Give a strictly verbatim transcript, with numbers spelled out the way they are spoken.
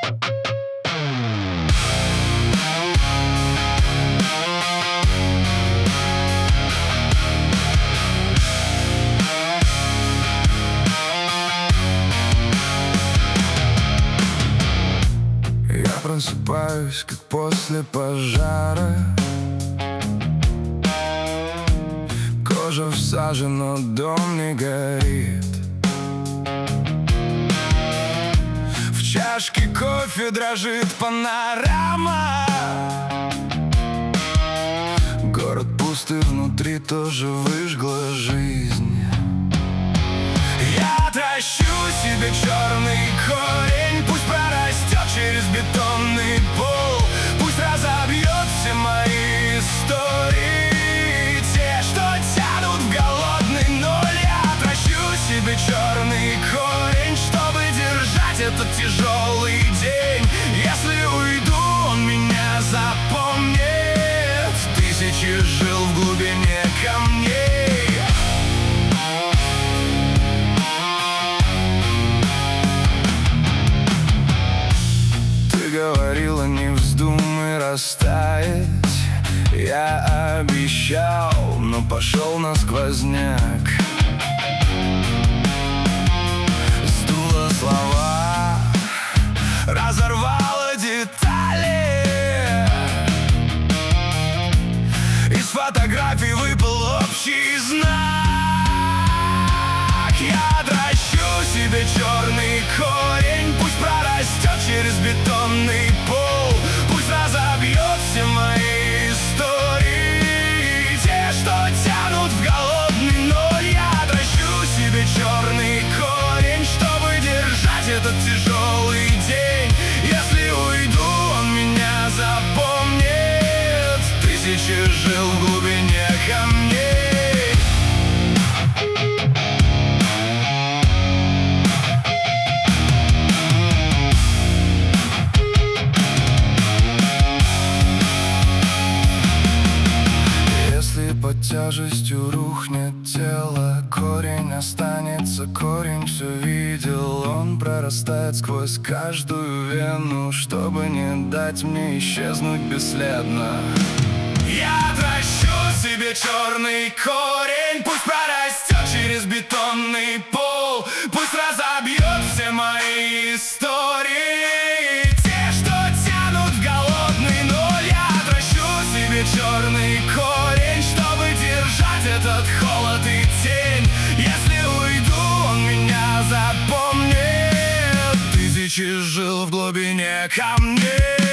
Просыпаюсь, как после пожара. Кожа в саже, но дом не горит. В чашке кофе дрожит панорама. Город пустый, внутри тоже выжгла жизнь. Я тащу себе черный корень, пусть прорастет через бетонный пол, пусть разобьет все мои истории, те, что тянут в голодный ноль. Я тащу себе черный корень, чтобы держать этот тяжелый день. Если уйду, он меня запомнит. Тысячи жил в глубине камней. Говорила, не вздумай растаять. Я обещал, но пошел на сквозняк. Сдуло слова, разорвало детали. Из фотографий выпал общий знак. Я дращу себе черный корень, пусть прорастет через бетонный пол, пусть разобьет все мои истории, те, что тянут в голодный ноль. Я дращу себе черный корень, чтобы держать этот тяжелый день. Если уйду, он меня запомнит. Тысячи жил в глубине камней. Под тяжестью рухнет тело, корень останется, корень все видел. Он прорастает сквозь каждую вену, чтобы не дать мне исчезнуть бесследно. Я тращу себе черный корень, пусть прорастет через бетонный пол, пусть разобьет все мои истории, те, что тянут в голодный ноль. Я тращу себе черный корень, чтобы держать этот холод и тень. Если уйду, он меня запомнит. Тысячи жил в глубине камней.